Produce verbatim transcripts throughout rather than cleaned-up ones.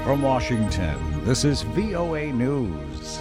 From Washington, this is V O A News.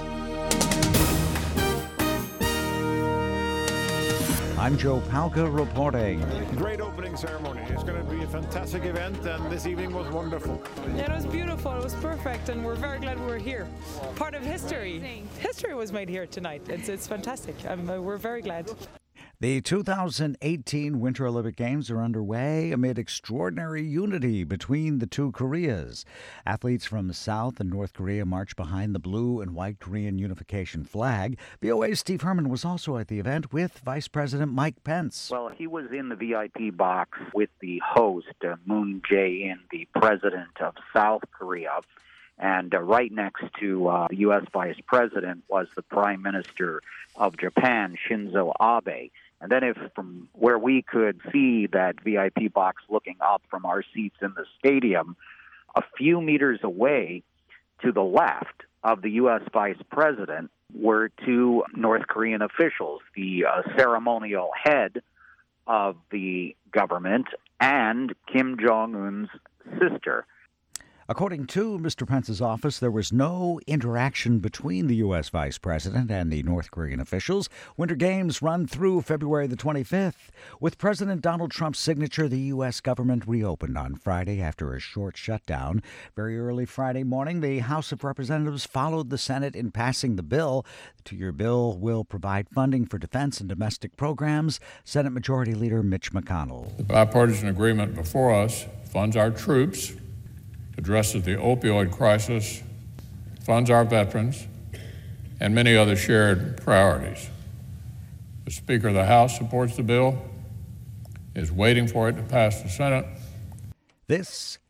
I'm Joe Palca reporting. Great opening ceremony. It's going to be a fantastic event, and this evening was wonderful. Yeah, it was beautiful. It was perfect, and we're very glad we were here. Part of history. History was made here tonight. It's it's fantastic. Um, uh, we're very glad. The two thousand eighteen Winter Olympic Games are underway amid extraordinary unity between the two Koreas. Athletes from South and North Korea marched behind the blue and white Korean unification flag. V O A's Steve Herman was also at the event with Vice President Mike Pence. Well, he was in the V I P box with the host, uh, Moon Jae-in, the president of South Korea. And uh, right next to uh, the U S Vice President was the Prime Minister of Japan, Shinzo Abe. And then if from where we could see that V I P box looking up from our seats in the stadium, a few meters away to the left of the U S Vice President were two North Korean officials, the uh, ceremonial head of the government and Kim Jong-un's sister. According to Mister Pence's office, there was no interaction between the U S Vice President and the North Korean officials. Winter Games run through February the twenty-fifth. With President Donald Trump's signature, the U S government reopened on Friday after a short shutdown. Very early Friday morning, the House of Representatives followed the Senate in passing the bill. The two-year bill will provide funding for defense and domestic programs. Senate Majority Leader Mitch McConnell. The bipartisan agreement before us funds our troops, addresses the opioid crisis, funds our veterans, and many other shared priorities. The Speaker of the House supports the bill, is waiting for it to pass the Senate. This